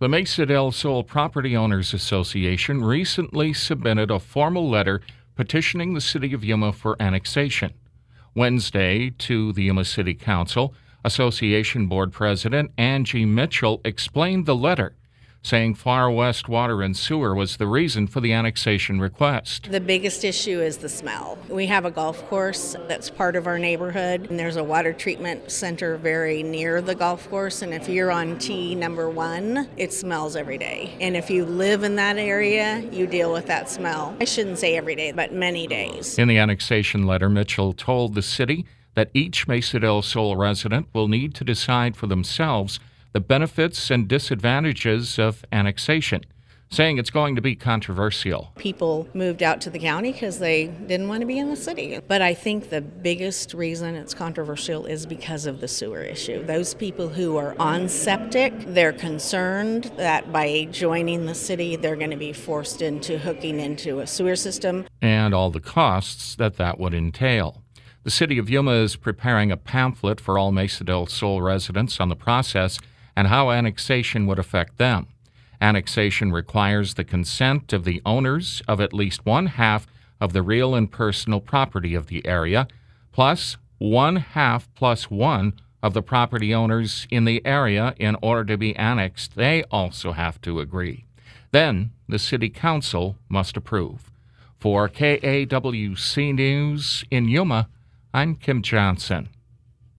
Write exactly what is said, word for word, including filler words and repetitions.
The Mesa del Sol Property Owners Association recently submitted a formal letter petitioning the City of Yuma for annexation. Wednesday, to the Yuma City Council, Association Board President Angie Mitchell explained the letter, saying Far West Water and Sewer was the reason for the annexation request. The biggest issue is the smell. We have a golf course that's part of our neighborhood, and there's a water treatment center very near the golf course, and if you're on tee number one, it smells every day. And if you live in that area, you deal with that smell. I shouldn't say every day, but many days. In the annexation letter, Mitchell told the city that each Mesa del Sol resident will need to decide for themselves the benefits and disadvantages of annexation, saying it's going to be controversial. People moved out to the county because they didn't want to be in the city. But I think the biggest reason it's controversial is because of the sewer issue. Those people who are on septic, they're concerned that by joining the city, they're going to be forced into hooking into a sewer system. And all the costs that that would entail. The City of Yuma is preparing a pamphlet for all Mesa del Sol residents on the process and how annexation would affect them. Annexation requires the consent of the owners of at least one half of the real and personal property of the area, plus one half plus one of the property owners in the area. In order to be annexed, they also have to agree. Then the City Council must approve. For K A W C News in Yuma, I'm Kim Johnson.